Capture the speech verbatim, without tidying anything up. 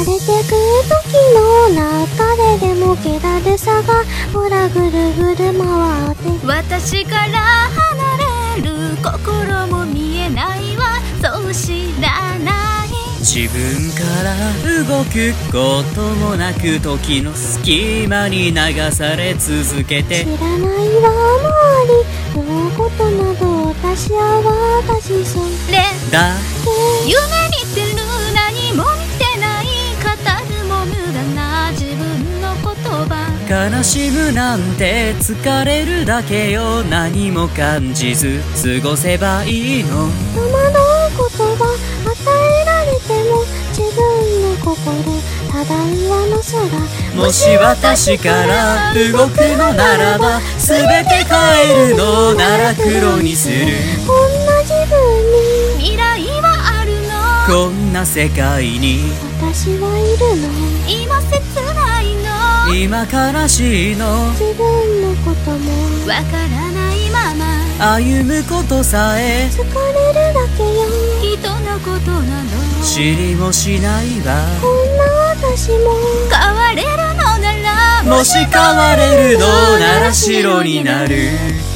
れてく時の中ででも気だるさがほらぐるぐる回って私から離れる心も見えないわそう知らない自分から動くこともなく時の隙間に流され続けて知らないわ周りのことなど私は私それだ夢見てる何も見てない語るも無駄な自分の言葉悲しむなんて疲れるだけよ何も感じず過ごせばいいの戸惑う言葉与えられても自分の心ただ上の空もし私から動くのならば全て変えるのなら黒にするこんな自分に未来はあるのこんな世界に私はいるの今切ないの今悲しいの自分のこともわからないまま歩むことさえ疲れるだけよ人のことなど知りもしないわこんな私も変われるのならもし変われるのなら白になる